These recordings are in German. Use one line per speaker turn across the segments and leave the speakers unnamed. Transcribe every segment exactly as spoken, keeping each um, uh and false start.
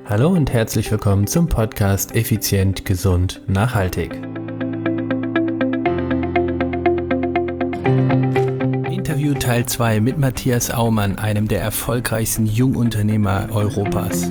Hallo und herzlich willkommen zum Podcast Effizient, Gesund, Nachhaltig. Interview Teil zwei mit Matthias Aumann, einem der erfolgreichsten Jungunternehmer Europas.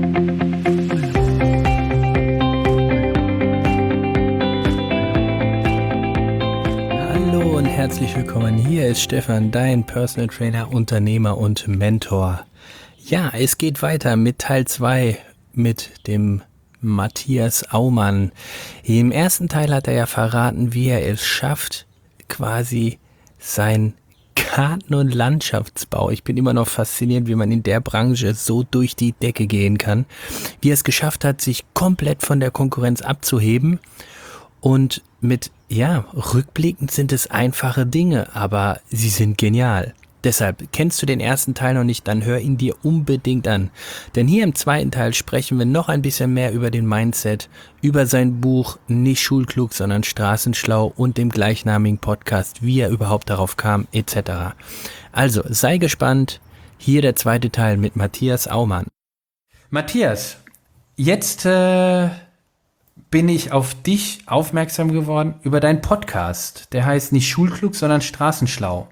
Hallo und herzlich willkommen. Hier ist Stefan, dein Personal Trainer, Unternehmer und Mentor. Ja, es geht weiter mit Teil zwei mit dem Matthias Aumann. Im ersten Teil hat er ja verraten, wie er es schafft, quasi sein Garten- und Landschaftsbau. Ich bin immer noch fasziniert, wie man in der Branche so durch die Decke gehen kann. Wie er es geschafft hat, sich komplett von der Konkurrenz abzuheben. Und mit, ja, rückblickend sind es einfache Dinge, aber sie sind genial. Deshalb, kennst du den ersten Teil noch nicht, dann hör ihn dir unbedingt an. Denn hier im zweiten Teil sprechen wir noch ein bisschen mehr über den Mindset, über sein Buch Nicht schulklug, sondern straßenschlau und dem gleichnamigen Podcast, wie er überhaupt darauf kam, et cetera. Also, sei gespannt. Hier der zweite Teil mit Matthias Aumann. Matthias, jetzt äh, bin ich auf dich aufmerksam geworden über deinen Podcast. Der heißt Nicht schulklug, sondern straßenschlau.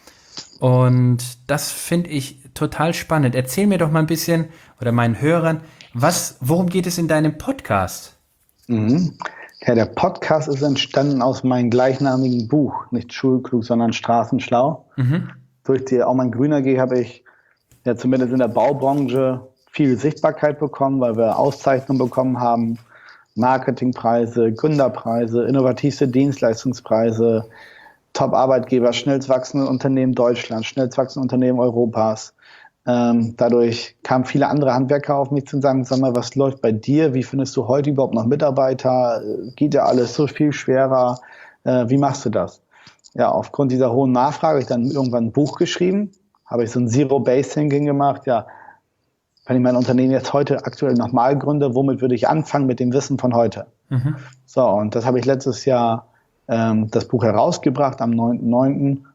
Und das finde ich total spannend. Erzähl mir doch mal ein bisschen, oder meinen Hörern, was, worum geht es in deinem Podcast?
Mhm. Ja, der Podcast ist entstanden aus meinem gleichnamigen Buch, Nicht schulklug, sondern straßenschlau. Mhm. Durch die Aumann Grüner G habe ich ja zumindest in der Baubranche viel Sichtbarkeit bekommen, weil wir Auszeichnungen bekommen haben, Marketingpreise, Gründerpreise, innovativste Dienstleistungspreise, Top-Arbeitgeber, schnellst wachsende Unternehmen Deutschlands, schnellst wachsende Unternehmen Europas. Ähm, dadurch kamen viele andere Handwerker auf mich zu sagen, sag mal, was läuft bei dir? Wie findest du heute überhaupt noch Mitarbeiter? Geht ja alles so viel schwerer? Äh, wie machst du das? Ja, aufgrund dieser hohen Nachfrage habe ich dann irgendwann ein Buch geschrieben, habe ich so ein Zero-Base-Thinking gemacht. Ja, wenn ich mein Unternehmen jetzt heute aktuell nochmal gründe, womit würde ich anfangen mit dem Wissen von heute? Mhm. So, und das habe ich letztes Jahr das Buch herausgebracht am neunten neunten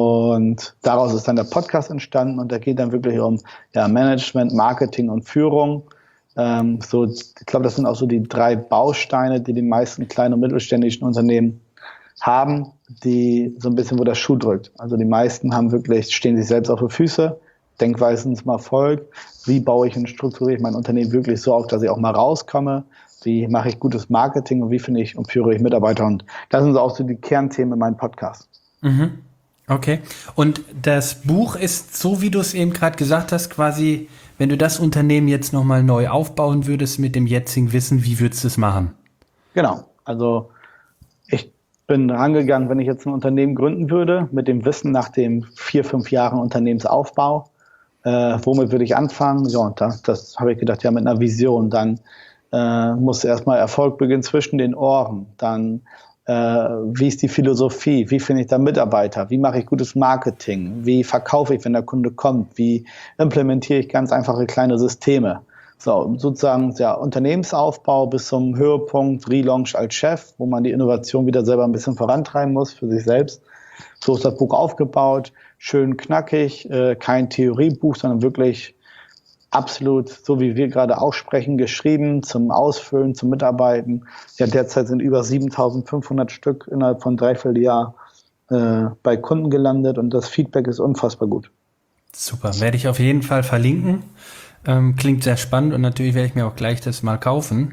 und daraus ist dann der Podcast entstanden und da geht dann wirklich um ja, Management, Marketing und Führung. Ähm, so, ich glaube, das sind auch so die drei Bausteine, die die meisten kleinen und mittelständischen Unternehmen haben, die so ein bisschen, wo der Schuh drückt. Also die meisten haben wirklich, stehen sich selbst auf die Füße, Denkweisen zum Erfolg. Wie baue ich und strukturiere ich mein Unternehmen wirklich so auf, dass ich auch mal rauskomme? Wie mache ich gutes Marketing und wie finde ich und führe ich Mitarbeiter? Und das sind so auch so die Kernthemen in meinem Podcast.
Mhm. Okay. Und das Buch ist, so wie du es eben gerade gesagt hast, quasi, wenn du das Unternehmen jetzt nochmal neu aufbauen würdest mit dem jetzigen Wissen, wie würdest du es machen?
Genau. Also ich bin rangegangen, wenn ich jetzt ein Unternehmen gründen würde, mit dem Wissen nach den vier, fünf Jahren Unternehmensaufbau, äh, womit würde ich anfangen? Ja, und das, das habe ich gedacht, ja, mit einer Vision. Dann Äh, muss erstmal Erfolg beginnen zwischen den Ohren. Dann, äh, wie ist die Philosophie? Wie finde ich da Mitarbeiter? Wie mache ich gutes Marketing? Wie verkaufe ich, wenn der Kunde kommt? Wie implementiere ich ganz einfache kleine Systeme? So, sozusagen der Unternehmensaufbau bis zum Höhepunkt Relaunch als Chef, wo man die Innovation wieder selber ein bisschen vorantreiben muss für sich selbst. So ist das Buch aufgebaut. Schön knackig, äh, kein Theoriebuch, sondern wirklich absolut, so wie wir gerade auch sprechen, geschrieben zum Ausfüllen, zum Mitarbeiten. Ja, derzeit sind über siebentausendfünfhundert Stück innerhalb von dreiviertel Jahr äh, bei Kunden gelandet und das Feedback ist unfassbar gut.
Super, werde ich auf jeden Fall verlinken. Ähm, klingt sehr spannend und natürlich werde ich mir auch gleich das mal kaufen.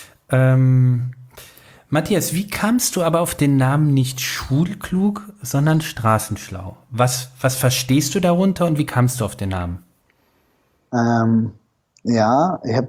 Ähm, Matthias, wie kamst du aber auf den Namen nicht schulklug, sondern straßenschlau? Was, was verstehst du darunter und wie kamst du auf den Namen?
Ähm, ja, ich habe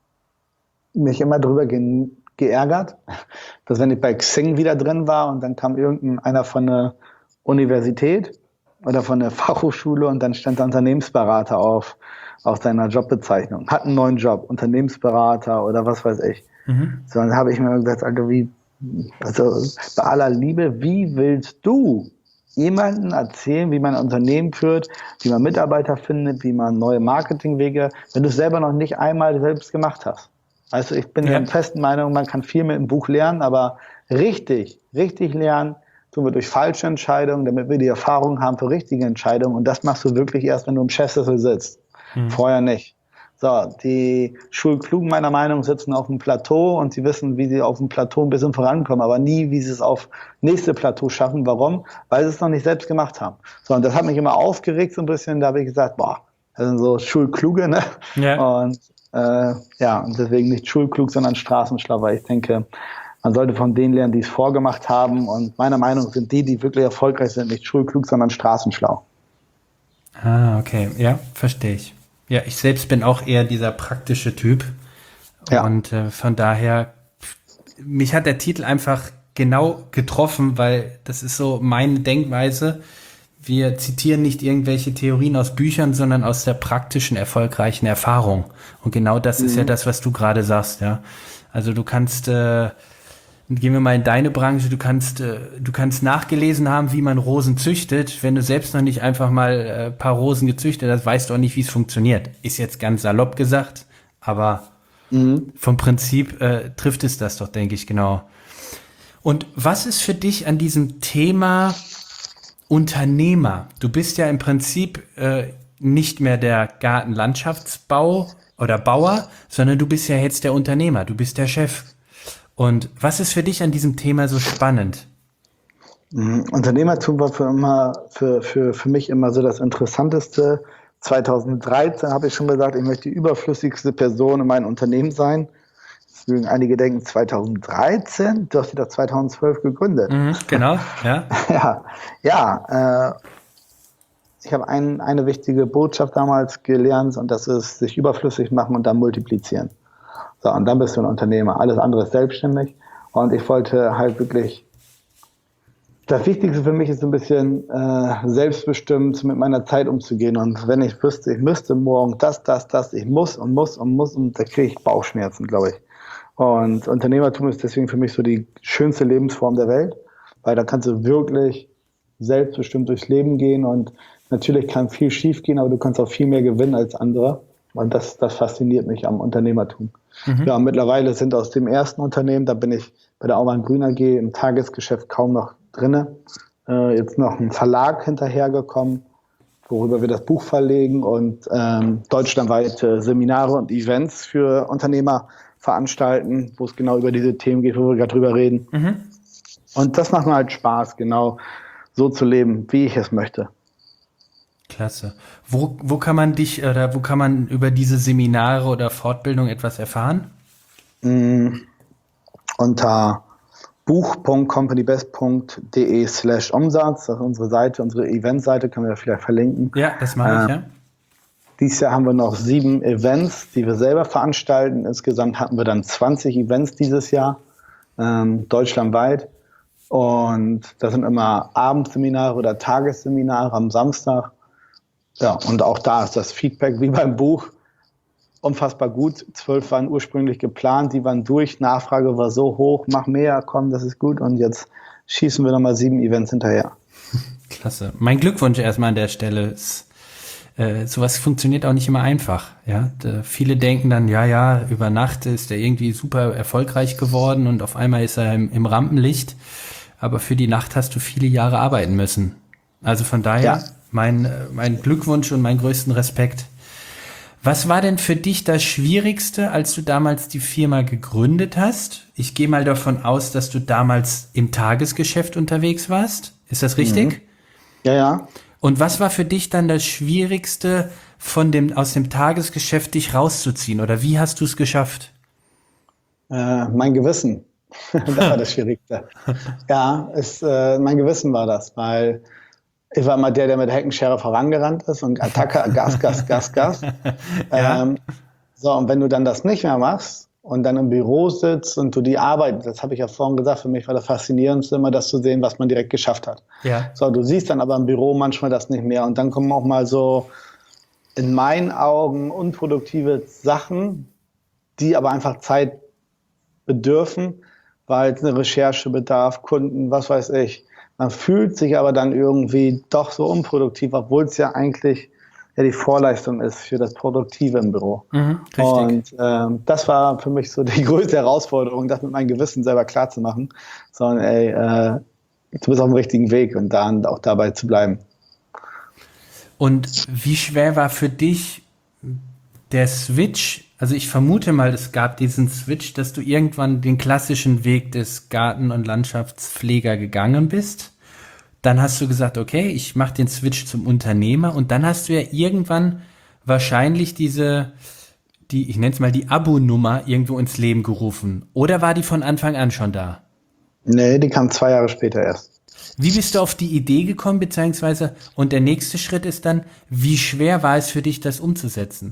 mich immer darüber ge- geärgert, dass wenn ich bei Xing wieder drin war und dann kam irgendeiner von der Universität oder von der Fachhochschule und dann stand der Unternehmensberater auf, auf seiner Jobbezeichnung, hat einen neuen Job, Unternehmensberater oder was weiß ich. Mhm. So, dann habe ich mir gesagt, also wie, also bei aller Liebe, wie willst du jemanden erzählen, wie man ein Unternehmen führt, wie man Mitarbeiter findet, wie man neue Marketingwege, wenn du es selber noch nicht einmal selbst gemacht hast. Also ich bin ja. der festen Meinung, man kann viel mit dem Buch lernen, aber richtig, richtig lernen tun wir durch falsche Entscheidungen, damit wir die Erfahrung haben für richtige Entscheidungen. Und das machst du wirklich erst, wenn du im Chefsessel sitzt. Mhm. Vorher nicht. So, die Schulklugen meiner Meinung nach sitzen auf dem Plateau und sie wissen, wie sie auf dem Plateau ein bisschen vorankommen, aber nie, wie sie es auf nächste Plateau schaffen. Warum? Weil sie es noch nicht selbst gemacht haben. So, und das hat mich immer aufgeregt so ein bisschen. Da habe ich gesagt, boah, das sind so Schulkluge, ne?
Ja.
Und äh, ja, und deswegen nicht schulklug, sondern straßenschlau, weil ich denke, man sollte von denen lernen, die es vorgemacht haben. Und meiner Meinung nach sind die, die wirklich erfolgreich sind, nicht schulklug, sondern straßenschlau.
Ah, okay. Ja, verstehe ich. Ja, ich selbst bin auch eher dieser praktische Typ.
Ja.
Und äh, von daher, mich hat der Titel einfach genau getroffen, weil das ist so meine Denkweise. Wir zitieren nicht irgendwelche Theorien aus Büchern, sondern aus der praktischen, erfolgreichen Erfahrung. Und genau das mhm. ist ja das, was du gerade sagst, ja. Also du kannst, äh, gehen wir mal in deine Branche, du kannst, äh, du kannst nachgelesen haben, wie man Rosen züchtet. Wenn du selbst noch nicht einfach mal äh, ein paar Rosen gezüchtet hast, weißt du auch nicht, wie es funktioniert. Ist jetzt ganz salopp gesagt, aber mhm. vom Prinzip äh, trifft es das doch, denke ich, genau. Und was ist für dich an diesem Thema Unternehmer? Du bist ja im Prinzip äh, nicht mehr der Gartenlandschaftsbau oder Bauer, sondern du bist ja jetzt der Unternehmer, du bist der Chef. Und was ist für dich an diesem Thema so spannend?
Unternehmertum war für, immer, für, für, für mich immer so das Interessanteste. zweitausenddreizehn habe ich schon gesagt, ich möchte die überflüssigste Person in meinem Unternehmen sein. Jetzt mögen einige denken, zweitausenddreizehn? Du hast dich doch zweitausendzwölf gegründet.
Mhm, genau, ja.
ja, ja äh, ich habe ein, eine wichtige Botschaft damals gelernt und das ist, sich überflüssig machen und dann multiplizieren. So, und dann bist du ein Unternehmer. Alles andere ist selbstständig. Und ich wollte halt wirklich, das Wichtigste für mich ist ein bisschen äh, selbstbestimmt mit meiner Zeit umzugehen. Und wenn ich wüsste, ich müsste morgen das, das, das, ich muss und muss und muss, und da kriege ich Bauchschmerzen, glaube ich. Und Unternehmertum ist deswegen für mich so die schönste Lebensform der Welt, weil da kannst du wirklich selbstbestimmt durchs Leben gehen und natürlich kann viel schief gehen, aber du kannst auch viel mehr gewinnen als andere. Und das, das fasziniert mich am Unternehmertum. Mhm. Ja, mittlerweile sind aus dem ersten Unternehmen, da bin ich bei der Aumann Grün A G im Tagesgeschäft kaum noch drinne. Äh, jetzt noch ein Verlag hinterhergekommen, worüber wir das Buch verlegen und ähm, deutschlandweite Seminare und Events für Unternehmer veranstalten, wo es genau über diese Themen geht, wo wir gerade drüber reden. Mhm. Und das macht mir halt Spaß, genau so zu leben, wie ich es möchte.
Klasse. Wo, wo kann man dich oder wo kann man über diese Seminare oder Fortbildung etwas erfahren?
Mm, unter buch punkt companybest punkt de slash Umsatz, das ist unsere Seite, unsere Eventseite, können wir vielleicht verlinken.
Ja, das mache ich, äh, ja.
Dieses Jahr haben wir noch sieben Events, die wir selber veranstalten. Insgesamt hatten wir dann zwanzig Events dieses Jahr, ähm, deutschlandweit. Und das sind immer Abendseminare oder Tagesseminare am Samstag. Ja, und auch da ist das Feedback wie beim Buch unfassbar gut. Zwölf waren ursprünglich geplant, die waren durch. Nachfrage war so hoch, mach mehr, komm, das ist gut. Und jetzt schießen wir nochmal sieben Events hinterher.
Klasse. Mein Glückwunsch erstmal an der Stelle. Es, äh, sowas funktioniert auch nicht immer einfach. Ja, da, viele denken dann, ja, ja, über Nacht ist er irgendwie super erfolgreich geworden und auf einmal ist er im, im Rampenlicht. Aber für die Nacht hast du viele Jahre arbeiten müssen. Also von daher... Ja. Mein, mein Glückwunsch und meinen größten Respekt. Was war denn für dich das Schwierigste, als du damals die Firma gegründet hast? Ich gehe mal davon aus, dass du damals im Tagesgeschäft unterwegs warst. Ist das richtig?
Mhm. Ja, ja.
Und was war für dich dann das Schwierigste, von dem, aus dem Tagesgeschäft dich rauszuziehen? Oder wie hast du es geschafft?
Äh, mein Gewissen. Das war das Schwierigste. Ja, es, äh, mein Gewissen war das, weil ich war immer der, der mit der Heckenschere vorangerannt ist und Attacke, Gas, Gas, Gas, Gas. Ja. Ähm, so, und wenn du dann das nicht mehr machst und dann im Büro sitzt und du die Arbeit, das habe ich ja vorhin gesagt, für mich war das Faszinierendste immer das zu sehen, was man direkt geschafft hat.
Ja.
So, du siehst dann aber im Büro manchmal das nicht mehr und dann kommen auch mal so in meinen Augen unproduktive Sachen, die aber einfach Zeit bedürfen, weil es eine Recherche bedarf, Kunden, was weiß ich. Man fühlt sich aber dann irgendwie doch so unproduktiv, obwohl es ja eigentlich ja die Vorleistung ist für das Produktive im Büro.
Mhm, richtig.
Und ähm, das war für mich so die größte Herausforderung, das mit meinem Gewissen selber klar zu machen. Sondern ey, äh, du bist auf dem richtigen Weg und dann auch dabei zu bleiben.
Und wie schwer war für dich der Switch, also ich vermute mal, es gab diesen Switch, dass du irgendwann den klassischen Weg des Garten- und Landschaftspfleger gegangen bist. Dann hast du gesagt, okay, ich mache den Switch zum Unternehmer und dann hast du ja irgendwann wahrscheinlich diese, die, ich nenne es mal die Abo-Nummer irgendwo ins Leben gerufen. Oder war die von Anfang an schon da?
Nee, die kam zwei Jahre später erst.
Wie bist du auf die Idee gekommen, beziehungsweise, und der nächste Schritt ist dann, wie schwer war es für dich, das umzusetzen?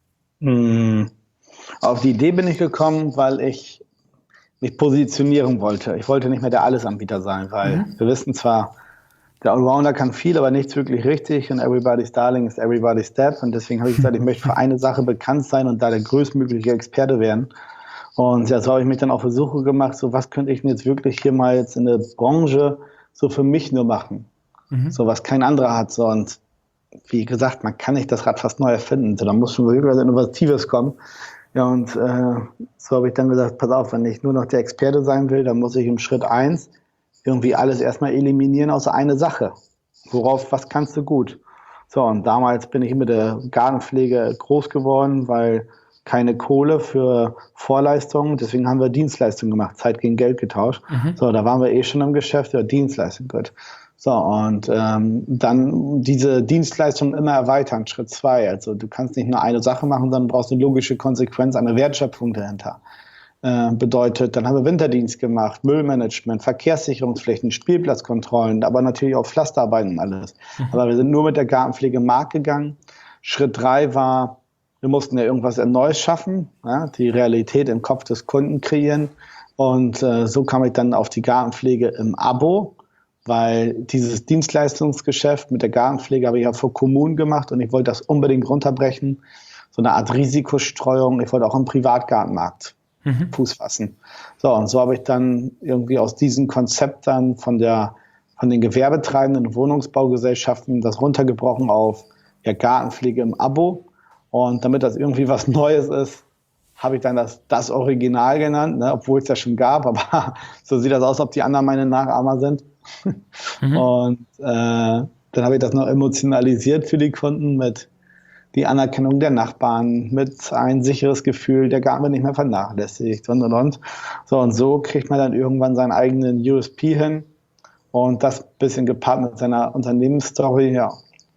Hm. Auf die Idee bin ich gekommen, weil ich mich positionieren wollte. Ich wollte nicht mehr der Allesanbieter sein, weil mhm. wir wissen zwar, der Allrounder kann viel, aber nichts wirklich richtig und everybody's darling is everybody's step. Und deswegen habe ich gesagt, ich möchte für eine Sache bekannt sein und da der größtmögliche Experte werden. Und ja, so habe ich mich dann auf die Suche gemacht, so was könnte ich denn jetzt wirklich hier mal jetzt in der Branche so für mich nur machen. Mhm. So was kein anderer hat. So. Und wie gesagt, man kann nicht das Rad fast neu erfinden. So, da muss schon wirklich was Innovatives kommen. Ja, und äh, so habe ich dann gesagt, pass auf, wenn ich nur noch der Experte sein will, dann muss ich im Schritt eins irgendwie alles erstmal eliminieren außer eine Sache. Worauf, was kannst du gut? So, und damals bin ich mit der Gartenpflege groß geworden, weil keine Kohle für Vorleistungen, deswegen haben wir Dienstleistungen gemacht, Zeit gegen Geld getauscht. Mhm. So, da waren wir eh schon im Geschäft, ja, Dienstleistung, gut. So, und ähm, dann diese Dienstleistung immer erweitern, Schritt zwei. Also du kannst nicht nur eine Sache machen, sondern brauchst eine logische Konsequenz, eine Wertschöpfung dahinter. Äh, bedeutet, dann haben wir Winterdienst gemacht, Müllmanagement, Verkehrssicherungspflichten, Spielplatzkontrollen, aber natürlich auch Pflasterarbeiten und alles. Mhm. Aber wir sind nur mit der Gartenpflege im Markt gegangen. Schritt drei war, wir mussten ja irgendwas Neues schaffen, ja, die Realität im Kopf des Kunden kreieren. Und äh, so kam ich dann auf die Gartenpflege im Abo, weil dieses Dienstleistungsgeschäft mit der Gartenpflege habe ich ja für Kommunen gemacht und ich wollte das unbedingt runterbrechen. So eine Art Risikostreuung. Ich wollte auch im Privatgartenmarkt mhm. Fuß fassen. So, und so habe ich dann irgendwie aus diesem Konzept dann von der, von den gewerbetreibenden Wohnungsbaugesellschaften das runtergebrochen auf ja, Gartenpflege im Abo. Und damit das irgendwie was Neues ist, habe ich dann das, das Original genannt, ne, obwohl es ja schon gab, aber so sieht das aus, ob die anderen meine Nachahmer sind. Mhm. Und äh, dann habe ich das noch emotionalisiert für die Kunden mit die Anerkennung der Nachbarn, mit ein sicheres Gefühl, der Garten wird nicht mehr vernachlässigt und und und. So und so kriegt man dann irgendwann seinen eigenen U S P hin und das bisschen gepaart mit seiner Unternehmensstory, ja.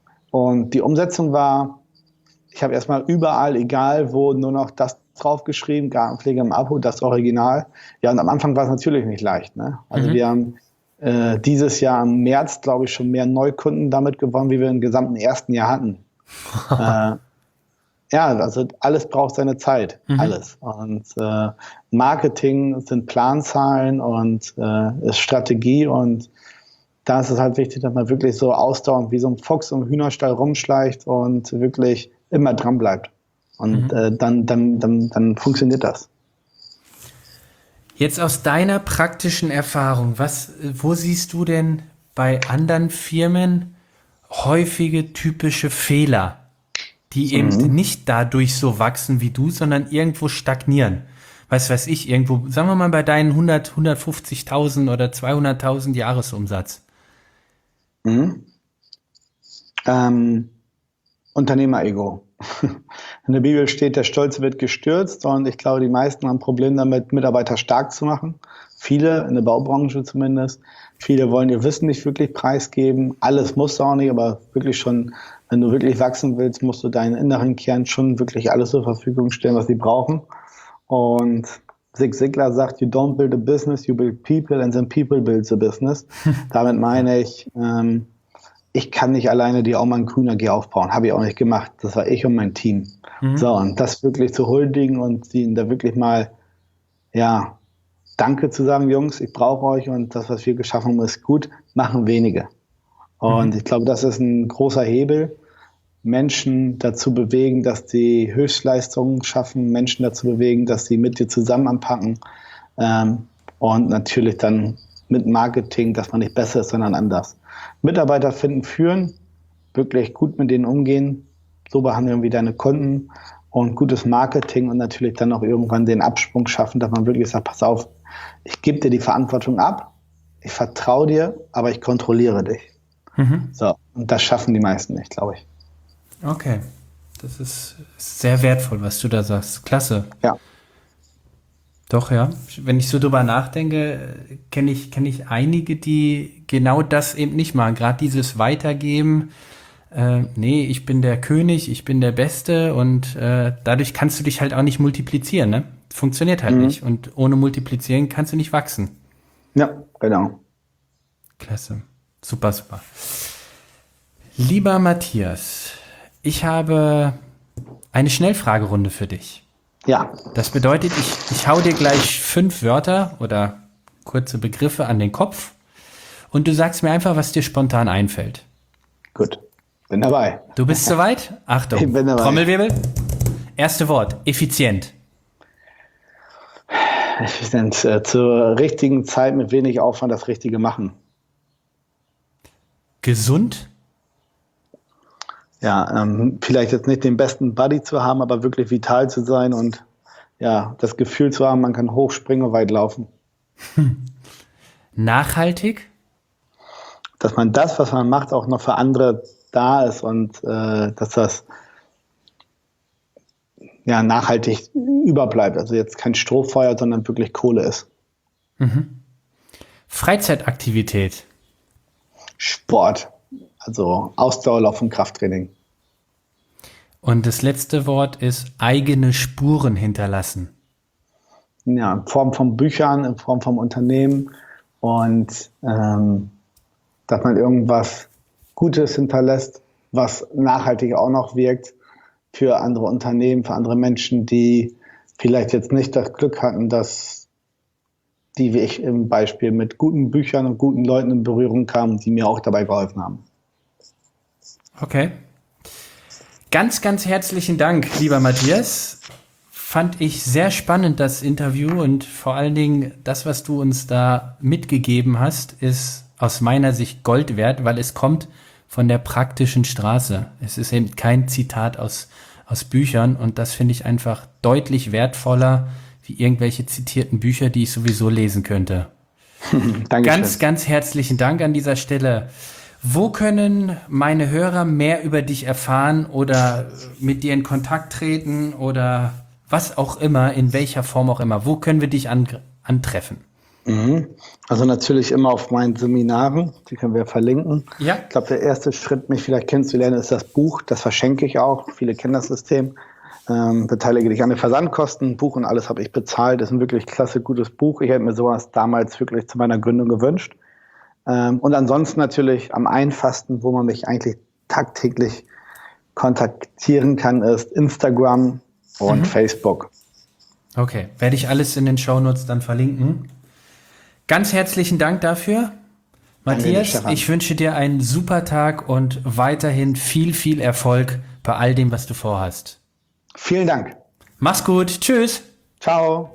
Und die Umsetzung war, ich habe erstmal überall, egal wo, nur noch das draufgeschrieben, Gartenpflege im Abo, das Original. Ja, und am Anfang war es natürlich nicht leicht, ne? Also mhm. wir haben äh, dieses Jahr im März, glaube ich, schon mehr Neukunden damit gewonnen, wie wir im gesamten ersten Jahr hatten. äh, ja, also alles braucht seine Zeit, mhm. alles. Und äh, Marketing sind Planzahlen und äh, ist Strategie und da ist es halt wichtig, dass man wirklich so ausdauernd wie so ein Fuchs im Hühnerstall rumschleicht und wirklich immer dran bleibt. Und mhm. äh, dann, dann, dann, dann funktioniert das.
Jetzt aus deiner praktischen Erfahrung, was, wo siehst du denn bei anderen Firmen häufige typische Fehler, die mhm. eben nicht dadurch so wachsen wie du, sondern irgendwo stagnieren? Was weiß ich, irgendwo, sagen wir mal bei deinen hundert, hundertfünfzigtausend oder zweihunderttausend Jahresumsatz.
Mhm. Ähm, Unternehmer-Ego. In der Bibel steht, der Stolze wird gestürzt und ich glaube, die meisten haben ein Problem damit, Mitarbeiter stark zu machen. Viele, in der Baubranche zumindest. Viele wollen ihr Wissen nicht wirklich preisgeben. Alles musst du auch nicht, aber wirklich schon, wenn du wirklich wachsen willst, musst du deinen inneren Kern schon wirklich alles zur Verfügung stellen, was sie brauchen. Und Zig Ziglar sagt, you don't build a business, you build people and then people build the business. Damit meine ich, ähm, ich kann nicht alleine die Aumann Grün A G aufbauen. Habe ich auch nicht gemacht. Das war ich und mein Team. Mhm. So, und das wirklich zu huldigen und ihnen da wirklich mal, ja, Danke zu sagen, Jungs, ich brauche euch und das, was wir geschaffen haben, ist gut, machen wenige. Und mhm. ich glaube, das ist ein großer Hebel, Menschen dazu bewegen, dass sie Höchstleistungen schaffen, Menschen dazu bewegen, dass sie mit dir zusammen anpacken ähm, und natürlich dann mit Marketing, dass man nicht besser ist, sondern anders. Mitarbeiter finden, führen, wirklich gut mit denen umgehen, so behandeln wie deine Kunden und gutes Marketing und natürlich dann auch irgendwann den Absprung schaffen, dass man wirklich sagt, pass auf, ich gebe dir die Verantwortung ab, ich vertraue dir, aber ich kontrolliere dich. Mhm. So, und das schaffen die meisten nicht, glaube ich.
Okay. Das ist sehr wertvoll, was du da sagst. Klasse.
Ja.
Doch, ja. Wenn ich so drüber nachdenke, kenne ich, kenn ich einige, die genau das eben nicht machen. Gerade dieses Weitergeben. Äh, nee, ich bin der König, ich bin der Beste und äh, dadurch kannst du dich halt auch nicht multiplizieren, ne? Funktioniert halt mhm. nicht. Und ohne Multiplizieren kannst du nicht wachsen.
Ja, genau.
Klasse. Super, super. Lieber Matthias, ich habe eine Schnellfragerunde für dich.
Ja.
Das bedeutet, ich, ich hau dir gleich fünf Wörter oder kurze Begriffe an den Kopf und du sagst mir einfach, was dir spontan einfällt.
Gut, bin dabei.
Du bist soweit? Achtung,
ich bin dabei.
Trommelwirbel. Erste Wort, effizient.
Effizient, äh, zur richtigen Zeit mit wenig Aufwand das Richtige machen.
Gesund?
Ja, ähm, vielleicht jetzt nicht den besten Buddy zu haben, aber wirklich vital zu sein und ja, das Gefühl zu haben, man kann hochspringen und weit laufen.
Hm. Nachhaltig?
Dass man das, was man macht, auch noch für andere da ist und äh, dass das ja nachhaltig überbleibt. Also jetzt kein Strohfeuer, sondern wirklich Kohle ist.
Mhm. Freizeitaktivität?
Sport. Also Ausdauerlauf und Krafttraining.
Und das letzte Wort ist eigene Spuren hinterlassen.
Ja, in Form von Büchern, in Form von Unternehmen und ähm, dass man irgendwas Gutes hinterlässt, was nachhaltig auch noch wirkt für andere Unternehmen, für andere Menschen, die vielleicht jetzt nicht das Glück hatten, dass die, wie ich im Beispiel, mit guten Büchern und guten Leuten in Berührung kamen, die mir auch dabei geholfen haben.
Okay. Ganz, ganz herzlichen Dank, lieber Matthias. Fand ich sehr spannend, das Interview, und vor allen Dingen das, was du uns da mitgegeben hast, ist aus meiner Sicht Gold wert, weil es kommt von der praktischen Straße. Es ist eben kein Zitat aus, aus Büchern, und das finde ich einfach deutlich wertvoller wie irgendwelche zitierten Bücher, die ich sowieso lesen könnte. Ganz, ganz herzlichen Dank an dieser Stelle. Wo können meine Hörer mehr über dich erfahren oder mit dir in Kontakt treten oder was auch immer, in welcher Form auch immer? Wo können wir dich an, antreffen?
Mhm. Also natürlich immer auf meinen Seminaren, die können wir verlinken.
Ja.
Ich glaube, der erste Schritt, mich vielleicht kennenzulernen, ist das Buch. Das verschenke ich auch. Viele kennen das System. Ähm, beteilige dich an den Versandkosten. Buch und alles habe ich bezahlt. Das ist ein wirklich klasse, gutes Buch. Ich hätte mir sowas damals wirklich zu meiner Gründung gewünscht. Ähm, und ansonsten natürlich am einfachsten, wo man mich eigentlich tagtäglich kontaktieren kann, ist Instagram und mhm. Facebook.
Okay, werde ich alles in den Shownotes dann verlinken. Ganz herzlichen Dank dafür. Matthias, Danke, ich wünsche dir einen super Tag und weiterhin viel, viel Erfolg bei all dem, was du vorhast.
Vielen Dank.
Mach's gut. Tschüss.
Ciao.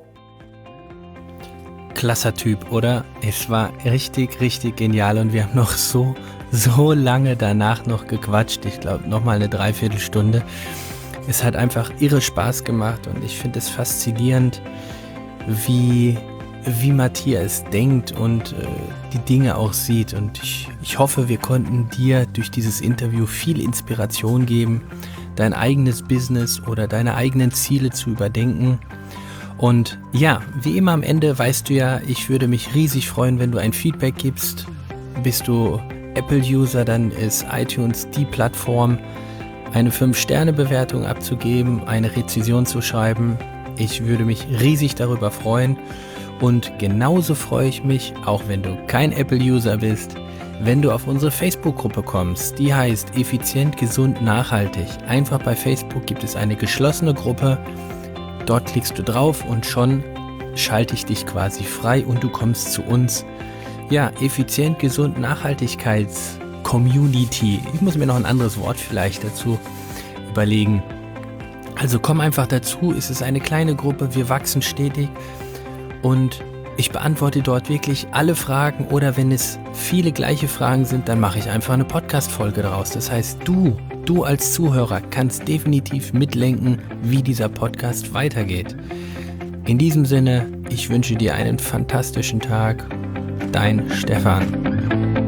Klasser Typ, oder? Es war richtig, richtig genial und wir haben noch so, so lange danach noch gequatscht. Ich glaube, noch mal eine Dreiviertelstunde. Es hat einfach irre Spaß gemacht und ich finde es faszinierend, wie, wie Matthias denkt und äh, die Dinge auch sieht. Und ich, ich hoffe, wir konnten dir durch dieses Interview viel Inspiration geben, dein eigenes Business oder deine eigenen Ziele zu überdenken. Und ja, wie immer am Ende weißt du ja, ich würde mich riesig freuen, wenn du ein Feedback gibst. Bist du Apple-User, dann ist iTunes die Plattform, eine fünf Sterne Bewertung abzugeben, eine Rezension zu schreiben. Ich würde mich riesig darüber freuen. Und genauso freue ich mich, auch wenn du kein Apple-User bist, wenn du auf unsere Facebook-Gruppe kommst. Die heißt Effizient, Gesund, Nachhaltig. Einfach bei Facebook gibt es eine geschlossene Gruppe. Dort klickst du drauf und schon schalte ich dich quasi frei und du kommst zu uns. Ja, Effizient, Gesund, Nachhaltigkeits-Community. Ich muss mir noch ein anderes Wort vielleicht dazu überlegen. Also komm einfach dazu, es ist eine kleine Gruppe, wir wachsen stetig und ich beantworte dort wirklich alle Fragen, oder wenn es viele gleiche Fragen sind, dann mache ich einfach eine Podcast-Folge daraus. Das heißt, du, du als Zuhörer kannst definitiv mitlenken, wie dieser Podcast weitergeht. In diesem Sinne, ich wünsche dir einen fantastischen Tag. Dein Stefan.